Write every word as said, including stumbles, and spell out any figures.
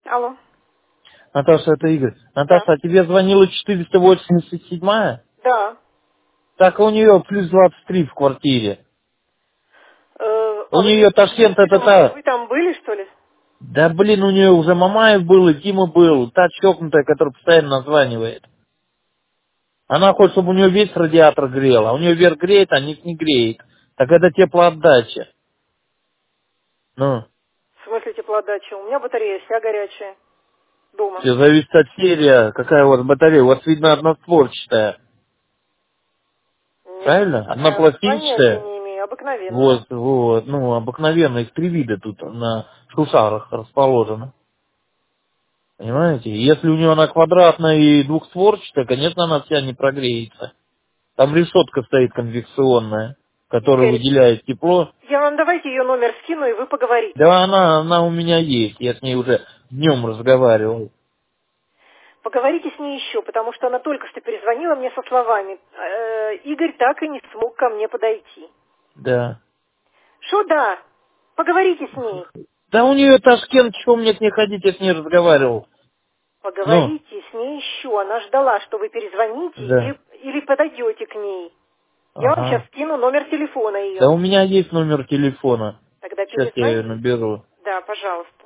Алло. Наташа, это Игорь. Да. Наташа, а тебе звонила четыреста восемьдесят седьмая? Да. Так у нее плюс двадцать три в квартире. Э, У а вы, нее вы, Ташкент вы это там, та... вы там были, что ли? Да блин, у нее уже Мамаев был и Тима был. Та чокнутая, которая постоянно названивает. Она хочет, чтобы у нее весь радиатор грел. А у нее верх греет, а низ не греет. Так это теплоотдача. Ну, В смысле теплоотдача? У меня батарея вся горячая. Дома. все зависит от серии, какая у вас батарея. У вас, видно, одностворчатая. Нет, Правильно? я понятия Однопластинчатая. не имею. Обыкновенная. Вот, вот, ну, обыкновенно, их три вида тут на шушарах расположено. Понимаете? И если у нее она квадратная и двухстворчатая, конечно, она вся не прогреется. Там решетка стоит конвекционная, которая Игорь, выделяет тепло. я вам давайте ее номер скину, и вы поговорите. Да она, она у меня есть, я с ней уже днем разговаривал. Поговорите с ней еще, потому что она только что перезвонила мне со словами. «Э, Игорь так и не смог ко мне подойти. Да. Что да? Поговорите с ней. Да у нее Ташкент, чего мне к ней ходить, я с ней разговаривал. Ну, Поговорите с ней еще. Она ждала, что вы перезвоните да. или, или подойдете к ней. Я вам сейчас Ага. скину номер телефона Да ее. у меня есть номер телефона. Тогда Сейчас я ее перезвоните. наберу. Да, пожалуйста.